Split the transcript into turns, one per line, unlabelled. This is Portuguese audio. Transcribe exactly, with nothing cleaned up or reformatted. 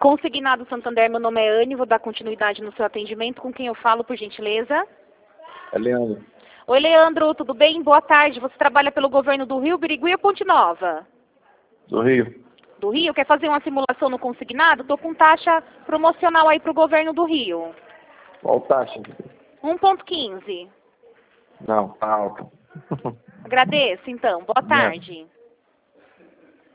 Consignado Santander, meu nome é Anne, vou dar continuidade no seu atendimento. Com quem eu falo, por gentileza?
É Leandro.
Oi, Leandro, tudo bem? Boa tarde. Você trabalha pelo governo do Rio, Birigui ou Ponte Nova?
Do Rio.
Do Rio? Quer fazer uma simulação no consignado? Estou com taxa promocional aí para o governo do Rio.
Qual taxa?
um ponto quinze.
Não, tá alto.
Agradeço, então. Boa
Não.
tarde.